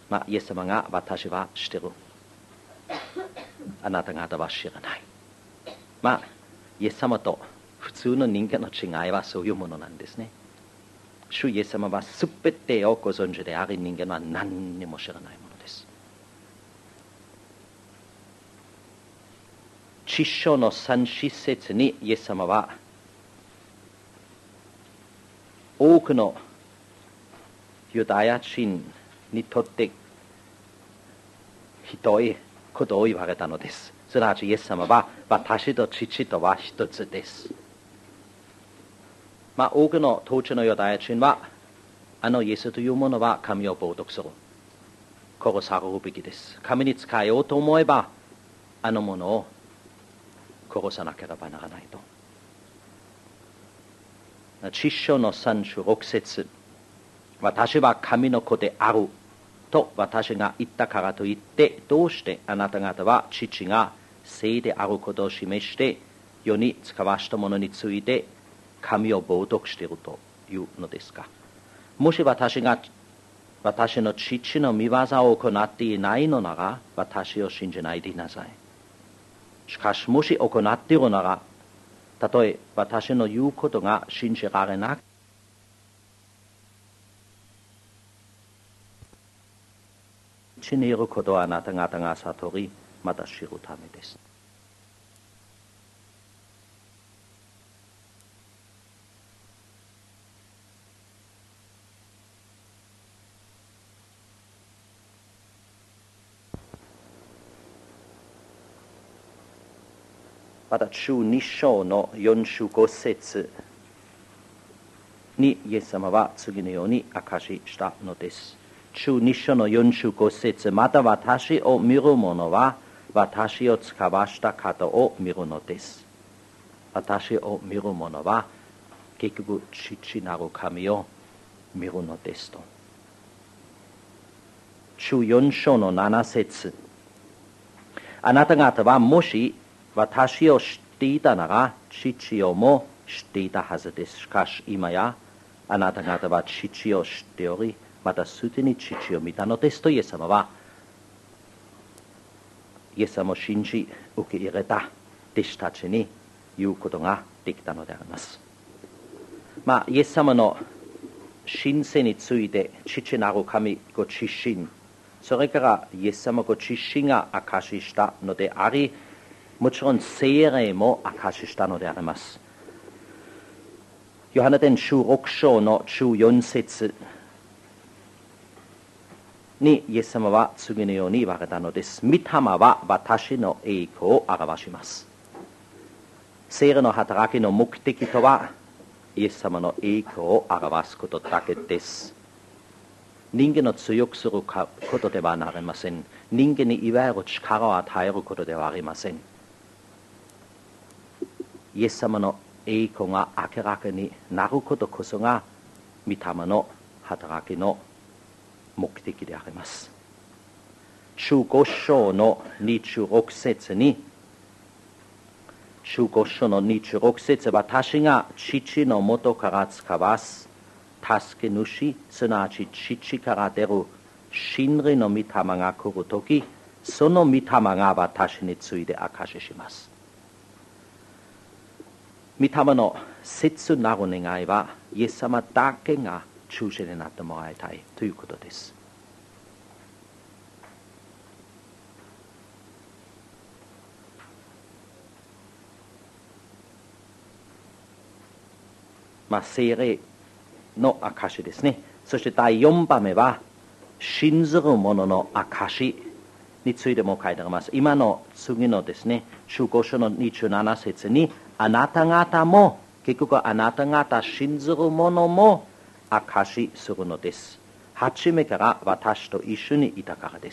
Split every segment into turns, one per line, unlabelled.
イエス様が私は知ってる。あなた方は知らない。イエス様と普通の人間の違いはそういうものなんですね。主イエス様はすべてをご存知であり、人間は何にも知らないものです。地書の3節にイエス様は多くのユダヤ人にとってひどいことを言われたのです。すなわちイエス様は私と父とは一つです。多くの当時のユダヤ人はイエスというものは神を冒涜する。殺されるべきです。神に仕えようと思えばものを殺さなければならないと。地書の36節、私は神の子であると私が言ったからといって、どうしてあなた方は父が聖であることを示して世に使わしたものについて神を冒涜しているというのですか。もし私が私の父の御業を行っていないのなら私を信じないでいなさい。しかしもし行っているなら、たとえ私の言うことが信じられなく、父にいることはあなた方が悟り、また知るためです。また中2章の4章5節にイエス様は次のように明かししたのです。中2章の4章5節、また私を見る者は私を使わした方を見るのです。私を見る者は結局父なる神を見るのですと。中4章の7節、あなた方はもし私を知っていたなら父をも知っていたはずです。しかし今やあなた方は父を知っており、またすでに父を見たのですとイエス様は、イエス様を信じ受け入れた弟子たちに言うことができたのであります。イエス様の神性について父なる神ご自身、それからイエス様ご自身が証ししたのであり、もちろん聖霊も証ししたのであります。ヨハネ伝中6章の中4節にイエス様は次のように言われたのです。御霊は私の栄光を表します。聖霊の働きの目的とはイエス様の栄光を表すことだけです。人間を強くすることではなりません。人間にいわゆる力を与えることではありません。イエス様の栄光が明らかになることこそが御霊の働きの目的であります。中5章の26節に、中5章の26節、私が父の元から使わす助け主、すなわち父から出る真理の御霊が来るとき、その御霊が私について証しします。御霊の切なる願いはイエス様だけが中心になってもらいたいということです。聖霊の証ですね。そして第4番目は信ずる者の証についても書いてあります。今の次のですね、中5章の27節に、あなた方も、結局あなた方信ずる者も証しするのです。初めから私と一緒にいたからです。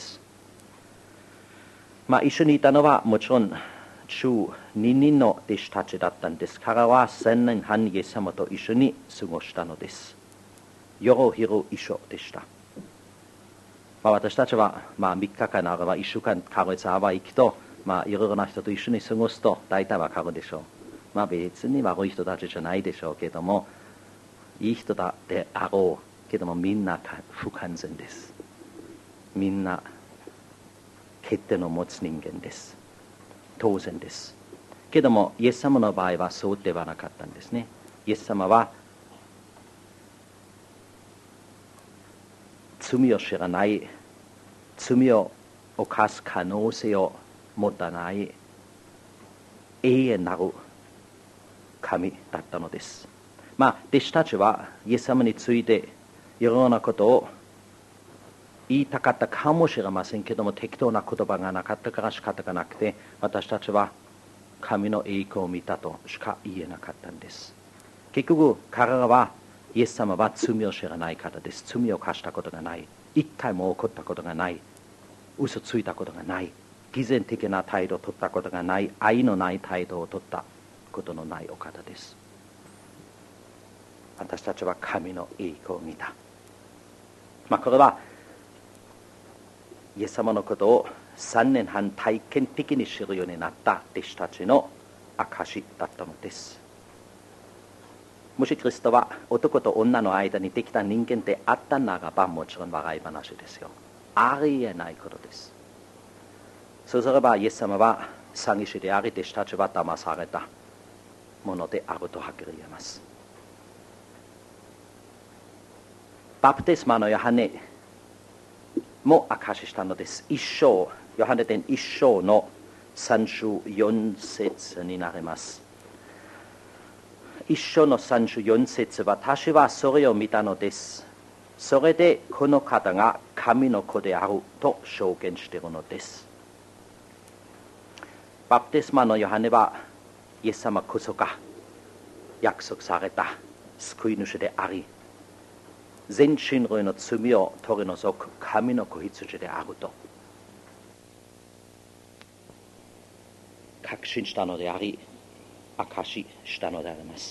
一緒にいたのはもちろん中2人の弟子たちだったんです。彼は1000年半イエス様と一緒に過ごしたのです。夜昼一緒でした。私たちは3日間あれば1週間か月あれば行くと、いろいろな人と一緒に過ごすと大体わかるでしょう。別に悪い人たちじゃないでしょうけども、いい人だであろうけどもみんな不完全です。 みんな欠点を持つ人間です。当然です。けどもイエス様の場合はそうではなかったんですね。イエス様は罪を知らない、罪を犯す可能性を持たない永遠なる神だったのです。弟子たちはイエス様についていろんなことを言いたかったかもしれませんけども、適当な言葉がなかったから仕方がなくて、私たちは神の栄光を見たとしか言えなかったんです。結局彼らはイエス様は罪を知らない方です。罪を犯したことがない、一回も起こったことがない、嘘ついたことがない、偽善的な態度を取ったことがない、愛のない態度を取ったことのないお方です。私たちは神の栄光を見た。これはイエス様のことを3年半体験的に知るようになった弟子たちの証だったのです。もしキリストは男と女の間にできた人間であったならば、もちろん笑い話ですよ。ありえないことです。そうすればイエス様は詐欺師であり、弟子たちは騙されたものであるとはっきり言えます。バプテスマのヨハネも証ししたのです。ヨハネ伝1章の3章4節になります。1章の3章4節、私はそれを見たのです。それでこの方が神の子であると証言しているのです。バプテスマのヨハネはイエス様こそが約束された救い主であり、全人類の罪を取り除く神の子羊であると確信したのであり、証ししたのであります。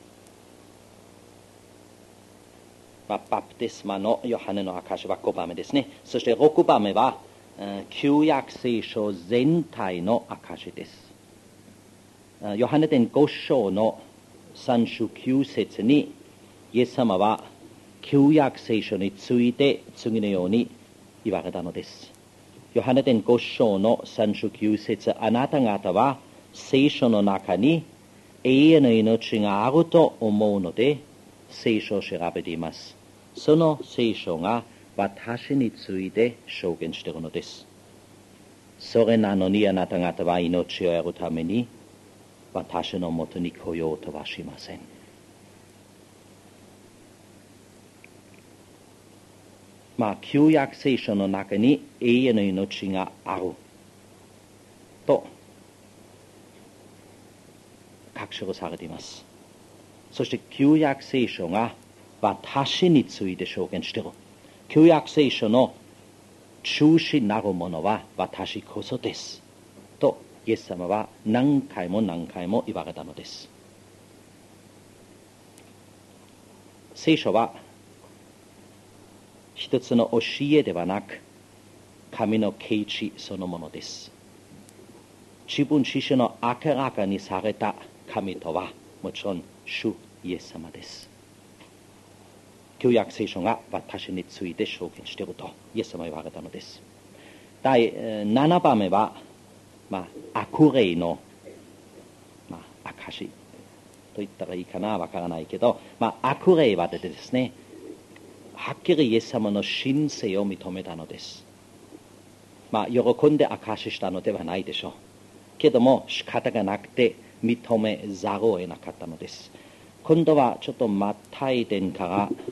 バプテスマのヨハネの証しは5番目ですね。そして6番目は旧約聖書全体の証しです。ヨハネ伝5章の3章9節にイエス様は旧約聖書について次のように言われたのです。ヨハネ伝5章の3章9節、あなた方は聖書の中に永遠の命があると思うので聖書を調べています。その聖書が私について証言しているのです。それなのにあなた方は命を得るために私のもとに来ようとはしません。旧約聖書の中に永遠の命があると確証されています。そして旧約聖書が私について証言している。旧約聖書の中心なるものは私こそですとイエス様は何回も何回も言われたのです。聖書は一つの教えではなく神の啓示そのものです。自分自身の明らかにされた神とはもちろん主イエス様です。旧約聖書が私について証言しているとイエス様は言われたのです。第7番目は、悪霊の、証と言ったらいいかなわからないけど、悪霊はですね、はっきりイエス様の神性を認めたのです。喜んで証ししたのではないでしょうけども、仕方がなくて認めざるを得なかったのです。今度はちょっとマタイ伝の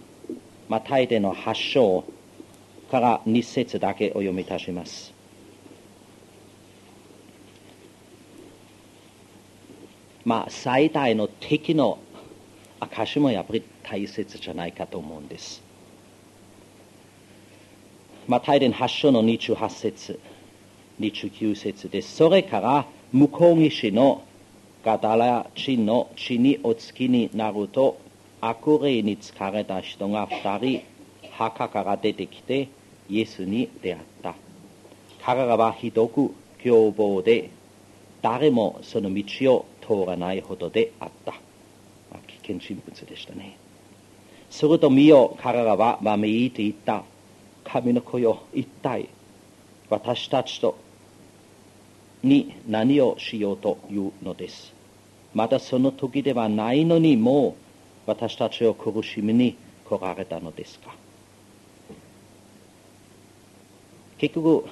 8章から2節だけお読みいたします。最大の敵の証もやっぱり大切じゃないかと思うんです。マタイ伝8章の28節29節です。それから向こう岸のガダラ地の地にお着きになると、悪霊に疲れた人が2人墓から出てきてイエスに出会った。彼らはひどく凶暴で誰もその道を通らないほどであった。危険人物でしたね。すると見よ、彼らはわめいていった。 神の子よ、一体私たちとに何をしようというのです。まだその時ではないのに、もう私たちを苦しみに来られたのですか。結局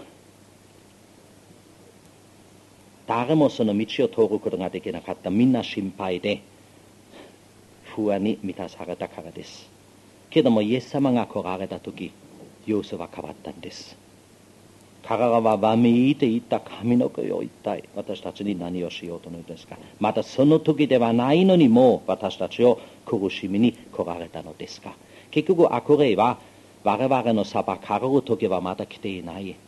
誰もその道を通ることができなかった。みんな心配で不安に満たされたからです。けどもイエス様が来られた時、様子は変わったんです。彼らはわめいていた。神の子よ、一体私たちに何をしようというのですか。またその時ではないのに、もう私たちを苦しみに来られたのですか。結局悪霊は我々の裁かれる時はまだ来ていない。